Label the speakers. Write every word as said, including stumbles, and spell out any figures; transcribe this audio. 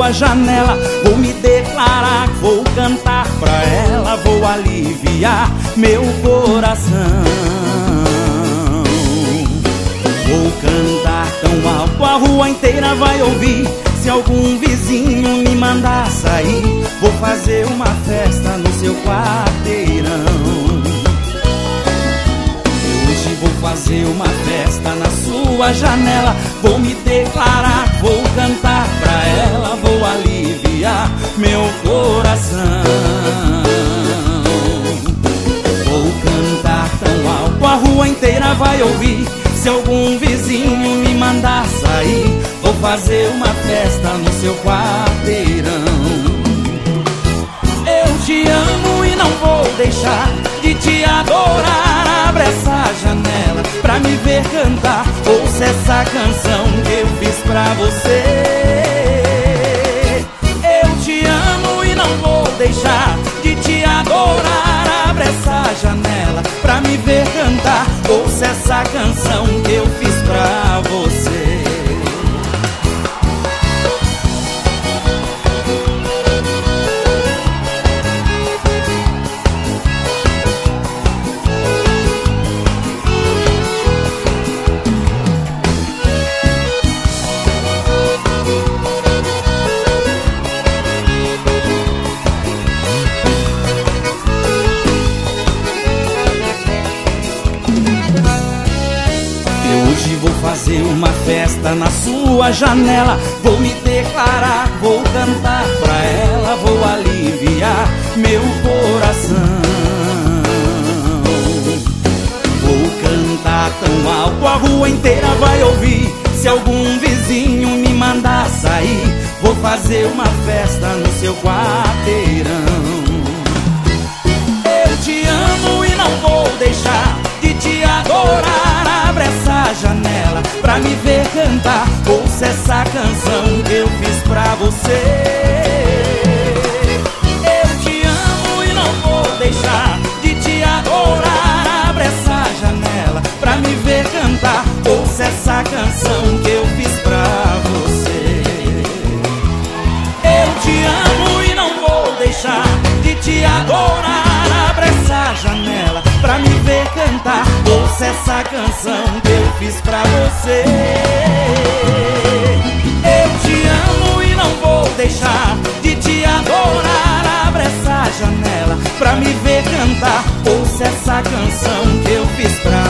Speaker 1: sua janela. Vou me declarar, vou cantar pra ela, vou aliviar meu coração. Vou cantar tão alto, a rua inteira vai ouvir. Se algum vizinho me mandar sair, vou fazer uma festa no seu quarteirão. Hoje vou fazer uma festa na sua janela. Vou me declarar, vou cantar pra ela, vou aliviar meu coração. Vou cantar tão alto, a rua inteira vai ouvir. Se algum vizinho me mandar sair, vou fazer uma festa no seu quarteirão. Eu te amo e não vou deixar de te adorar. Abre essa janela pra me ver cantar. Ouça essa canção que eu fiz pra você. Eu te amo e não vou deixar de te adorar. Abre essa janela pra me ver cantar. Ouça essa canção que eu fiz pra você. Hoje vou fazer uma festa na sua janela. Vou me declarar, vou cantar pra ela, vou aliviar meu coração. Vou cantar tão alto, a rua inteira vai ouvir. Se algum vizinho me mandar sair, vou fazer uma festa no seu quarteirão. Eu te amo e não vou deixar de te adorar. Abre essa janela pra me ver cantar. Ouça essa canção que eu fiz pra você. Eu te amo e não vou deixar de te adorar. Abre essa janela pra me ver cantar. Ouça essa canção que eu fiz pra você. Eu te amo e não vou deixar de te adorar. Abre essa janela pra me ver cantar. Ouça essa canção que eu fiz pra você. Eu te amo e não vou deixar de te adorar. Abre essa janela pra me ver cantar. Ouça essa canção que eu fiz pra